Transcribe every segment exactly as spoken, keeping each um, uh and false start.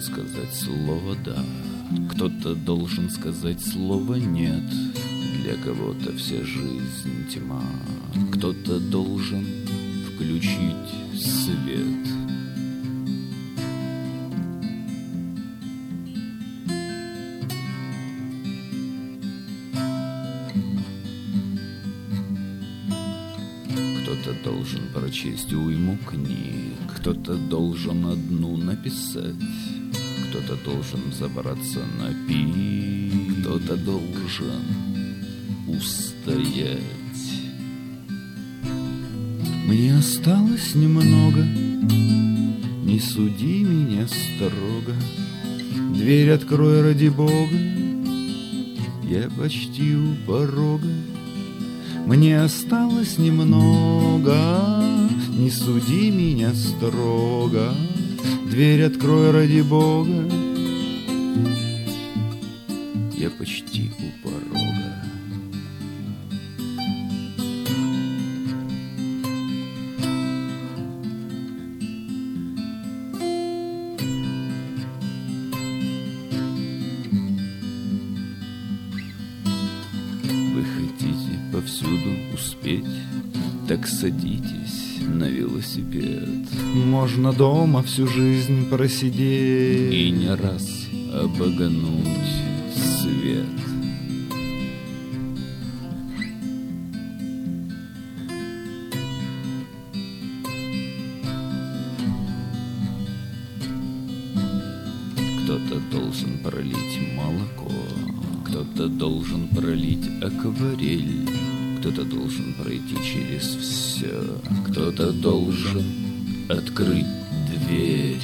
сказать слово «да», кто-то должен сказать слово «нет». Для кого-то вся жизнь тьма, кто-то должен включить свет. Кто-то должен прочесть уйму книг, кто-то должен одну написать, кто-то должен забраться на пик, кто-то должен устоять. Мне осталось немного, не суди меня строго, дверь открой ради Бога, я почти у порога. Мне осталось немного, не суди меня строго, дверь открой ради Бога, я почти у порога. Вы хотите повсюду успеть, так садитесь на велосипед. Можно дома всю жизнь просидеть и не раз обогнуть свет. Кто-то должен пролить молоко, кто-то должен пролить акварель, кто-то должен пройти через все, кто-то должен открыть дверь.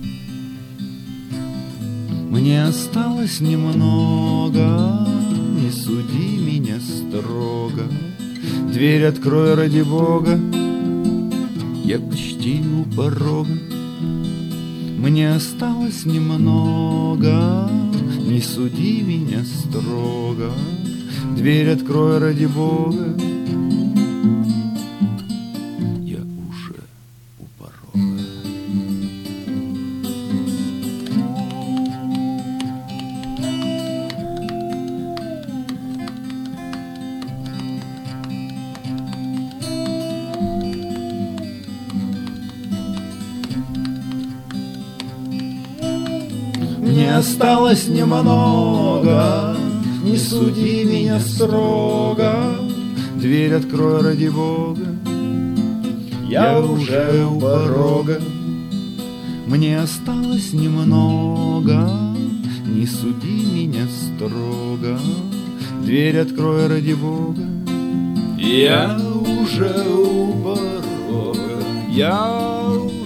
Мне осталось немного, не суди меня строго, дверь открой ради Бога, я почти у порога. Мне осталось немного, не суди меня строго, дверь открой ради Бога, я уже у порога. Мне осталось немного, не суди меня строго, дверь открой ради Бога, я уже у порога. Мне осталось немного, не суди меня строго, дверь открой ради Бога, я уже у порога. Я